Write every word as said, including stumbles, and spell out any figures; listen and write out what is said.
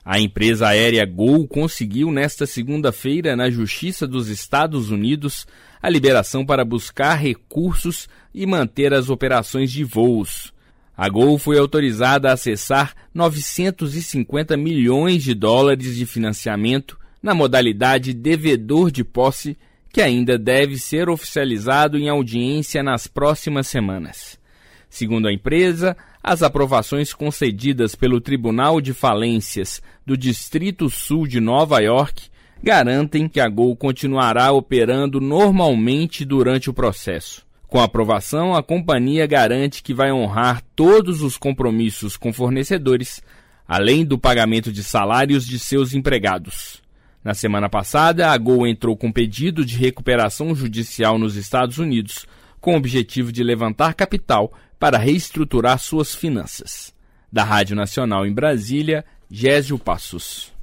A empresa aérea Gol conseguiu nesta segunda-feira, na Justiça dos Estados Unidos, a liberação para buscar recursos e manter as operações de voos. A Gol foi autorizada a acessar novecentos e cinquenta milhões de dólares de financiamento na modalidade devedor de posse, que ainda deve ser oficializado em audiência nas próximas semanas. Segundo a empresa, as aprovações concedidas pelo Tribunal de Falências do Distrito Sul de Nova York garantem que a Gol continuará operando normalmente durante o processo. Com a aprovação, a companhia garante que vai honrar todos os compromissos com fornecedores, além do pagamento de salários de seus empregados. Na semana passada, a Gol entrou com pedido de recuperação judicial nos Estados Unidos, com o objetivo de levantar capital para reestruturar suas finanças. Da Rádio Nacional em Brasília, Gésio Passos.